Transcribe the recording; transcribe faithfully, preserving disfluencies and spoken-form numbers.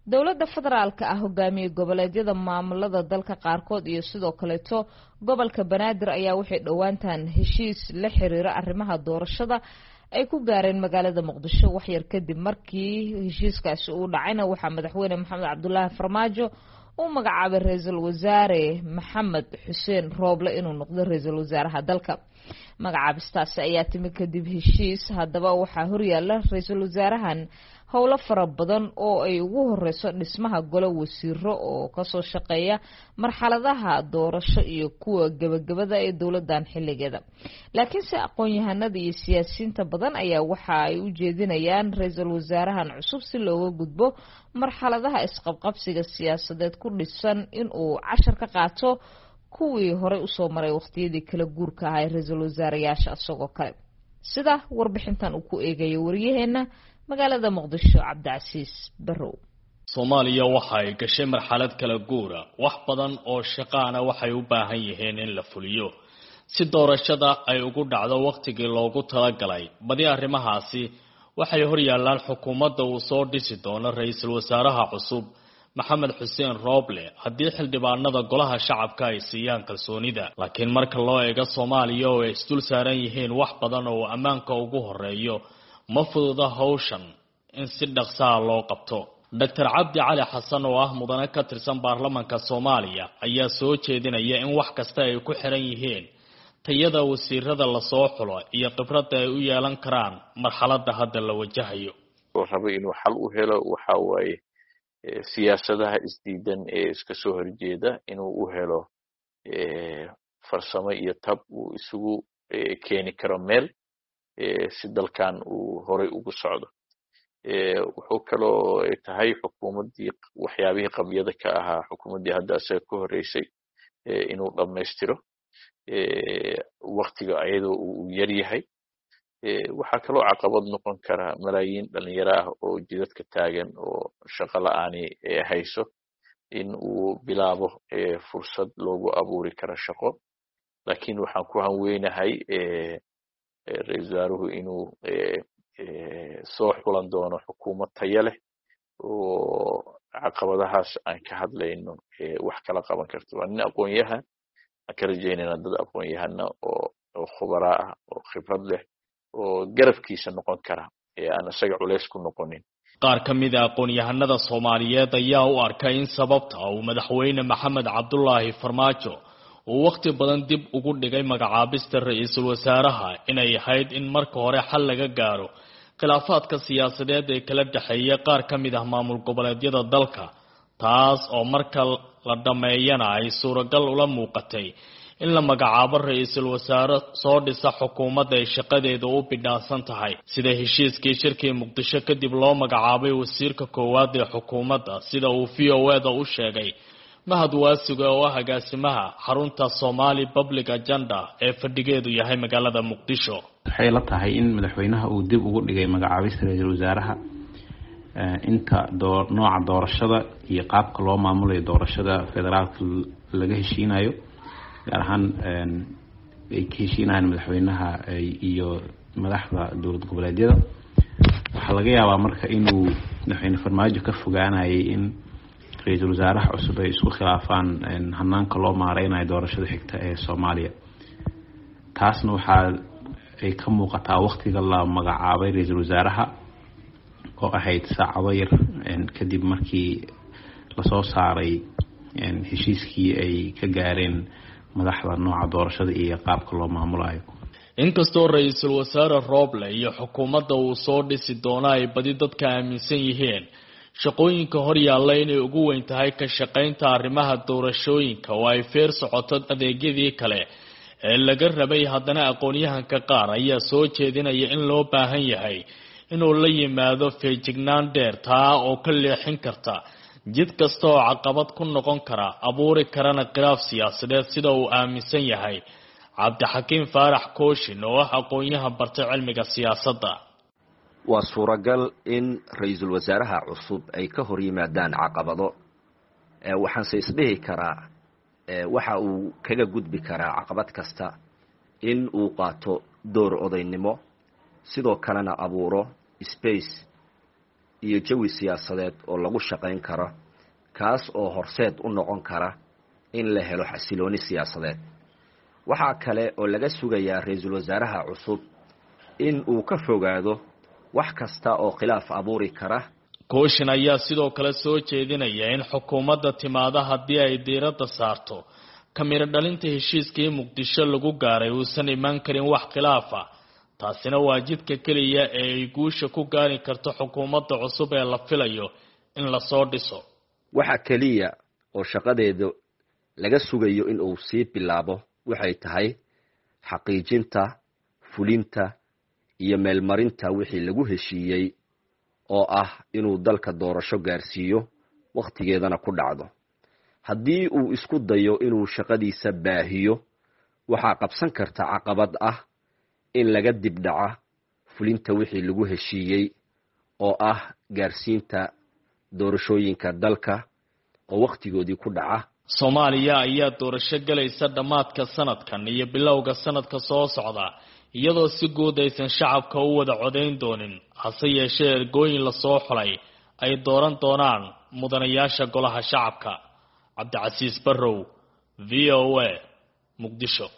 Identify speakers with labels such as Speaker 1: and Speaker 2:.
Speaker 1: dawladda federaalka ah hogaamiye goboleedyada maamulada dalka qaarkood iyo sidoo kaleeto gobolka Banaadir ayaa waxay dhawaantaan heshiis la xiriira arrimaha doorashada ay ku gaareen magaalada Muqdisho wax yar kadib markii heshiiskaasi uu dhacayna waxa madaxweyne Maxamed Cabdullaahi Farmaajo uu magacaabay ra'iisul wasaare Maxamed Xuseen Rooble inuu noqdo ra'iisul wasaaraha dalka magacaabistaasi ayaa timid kadib heshiis haddaba waxa horyaala ra'iisul wasaarahan howlo fara badan oo ay ugu horeyso dhismaha golo wasiiro oo ka soo shaqeeya marxaladaha doorasho iyo kuwa gabagabada ee dawladdan xilligeeda laakiin si aqoon-yahanada iyo siyaasiyiinta badan ayaa waxa ay u jeedinayaan ra'iisul wasaarahan cusub si looga gudbo marxaladaha isqabqabsiga siyaasadeed ku dhisan in uu cashar ka qaato kuwii hore u soo maray waqtiyadii kala guurka ah ee ra'iisul wasaarayaasha asagoo kale sida warbixintan uu ku eegayo wariyaheena magaalada Muqdisho Cabdicasiis Barrow
Speaker 2: Soomaaliya waxa ay gashay marxalad kala guura wax badan oo shaqaana waxay u baahan yihiin in la fuliyo si doorashada ay ugu dhacdo waqtigii loogu talagalay badi arrimahaasi waxay hor yaalaan xukuumadda uu soo dhisi doono ra'iisul wasaaraha cusub Maxamed Xuseen Rooble haddii xildhibaanada golaha shacabka ay siiyaan kalsoonida laakiin marka loo eego Soomaaliya oo ay isdul saaran yihiin wax badan oo ammaanka ugu horeeyo ma fududa hawshan in si dhaqso ah loo qabto Doctor Cabdi Cali Xasan oo ah mudane ka tirsan baarlamaanka Soomaaliya ayaa soo jeedinaya in wax kasta ay ku xiran yihiin tayada wasiirada la soo xulo iyo khibradda ay u yeelan karaan marxaladda hadda la wajahayo
Speaker 3: rabo inuu xal u helo waxa waaye siyaasadaha isdiidan ee iska soo horjeeda inuu u helo farsamo iyo tab uu isugu keeni karo meel si dalkan uu horay ugu socdo wuxuu kaloo tahay xukuumaddii waxyaabihii qabyada ka ahaa xukuumaddii hadda asaga ka horeysay inuu dhammaystiro waqtiga ayadoo uu yar yahay waxaa kaloo caqabad noqon kara malaayiin dhalinyaro ah oo jidadka taagan oo shaqo la'aani hayso in uu bilaabo fursad loogu abuuri karo shaqo laakiin waxaan ku hanweynahay ra'iisul wasaaruhu inuu soo xulan doono xukuumad tayo leh oo caqabadahaas aan ka hadlayno wax kala qaban karto waa nin aqoon-yahan aan ka rajaynayna dad aqoon-yahana oo khubara ah oo khibrad leh oo garabkiisa noqon kara ee aan isaga culays ku noqonin
Speaker 2: qaar ka mid ah aqoon-yahanada Soomaaliyeed ayaa u arkay in sababta uu madaxweyne Maxamed Cabdullaahi Farmaajo uu waqti badan dib ugu dhigay magacaabista ra'iisul wasaaraha inay ahayd in marka hore xal laga gaaro khilaafaadka siyaasadeed ee kala dhaxeeya qaar ka mid ah maamul goboleedyada dalka taas oo marka la dhameeyana ay suuragal ula muuqatay in la magacaabo ra'iisul wasaare soo dhisa xukuumadda ay shaqadeeda u bidhaansan tahay sida heshiiskii shirkii Muqdisho kadib loo magacaabay wasiirka koowaad ee xukuumadda sida uu V O A da u sheegay mahad waasiga oo ah agaasimaha xarunta Somali Public Agenda ee fadhigeedu yahay magaalada Muqdisho
Speaker 4: waxay la tahay in madaxweynaha uu dib ugu dhigay magacaabista ra'iisul wasaaraha inta door nooca doorashada iyo qaabka loo maamulayo doorashada federaalka laga heshiinayo gaar ahaan ay ka heshiinayaan madaxweynaha iyo madaxda dowlad goboleedyada waxaa laga yaabaa marka inuu madaxweyne Farmaajo ka fogaanayay in ra'iisul wasaaraha cusub ay isku khilaafaan hanaanka loo maareynayo doorashada xigta ee Soomaaliya taasna waxa ay ka muuqataa waqtiga la magacaabay ra'iisul wasaaraha oo ahayd saacado yar kadib markii la soo saaray heshiiskii ay ka gaareen madaxda nooca doorashada iyo qaabka loo maamulayo
Speaker 2: inkastoo ra'iisul wasaare Rooble iyo xukuumadda uu soo dhisi doono ay badi dadka aaminsan yihiin shaqooyinka hor yaalla inay ugu weyn tahay ka shaqaynta arrimaha doorashooyinka oo ay feer socoto adeegyadii kale ee laga rabay haddana aqoon-yahanka qaar ayaa soo jeedinaya in loo baahan yahay inuu la yimaado feejignaan dheer taa oo ka leexin karta jid kasta oo caqabad ku noqon kara abuuri karana khilaaf siyaasadeed sida uu aaminsan yahay Cabdixakiin Faarax Kooshin oo ah aqoon-yahan bartay cilmiga siyaasadda
Speaker 5: waa suuragal in ra'iisul wasaaraha cusub ay ka hor yimaadaan caqabado ee waxaan se isdhihi karaa ee waxa uu kaga gudbi karaa caqabad kasta in uu qaato door odaynimo sidoo kalena abuuro space iyo jawi siyaasadeed oo lagu shaqayn karo kaas oo horseed u noqon kara in la helo xasilooni siyaasadeed. waxaa kale oo laga sugayaa ra-iisul wasaaraha cusub in uu ka fogaado wax kasta oo khilaaf abuuri kara.
Speaker 2: Kooshin ayaa sidoo kale soo jeedinaya in xukuumadda timaada haddii ay diiradda saarto kamira dhalinta heshiiskii Muqdisho lagu gaaray uusan iman karin wax khilaaf ah. taasina waa jidka kaliya ee ay guusha ku gaari karto xukuumadda cusub ee la filayo in la soo dhiso.
Speaker 5: waxa kaliya oo shaqadeedu laga sugayo in uu sii bilaabo waxay tahay xaqiijinta, fulinta iyo meelmarinta wixii lagu heshiiyey oo ah inuu dalka doorasho gaarsiiyo waqtigeedana ku dhacdo. haddii uu isku dayo inuu shaqadiisa baahiyo waxaa qabsan karta caqabad ah in laga dibdhaca fulinta wixii lagu heshiiyey oo ah gaarsiinta doorashooyinka dalka oo waqtigoodii ku dhaca.
Speaker 2: Soomaaliya ayaa doorasho galaysa dhamaadka sanadkan iyo bilowga sanadka soo socda iyadoo si guud aysan shacabka u wada codeyn doonin, hase yeeshee ergooyin la soo xulay ay dooran doonaan mudanayaasha golaha shacabka. Cabdicasiis Barrow, V O A, Muqdisho.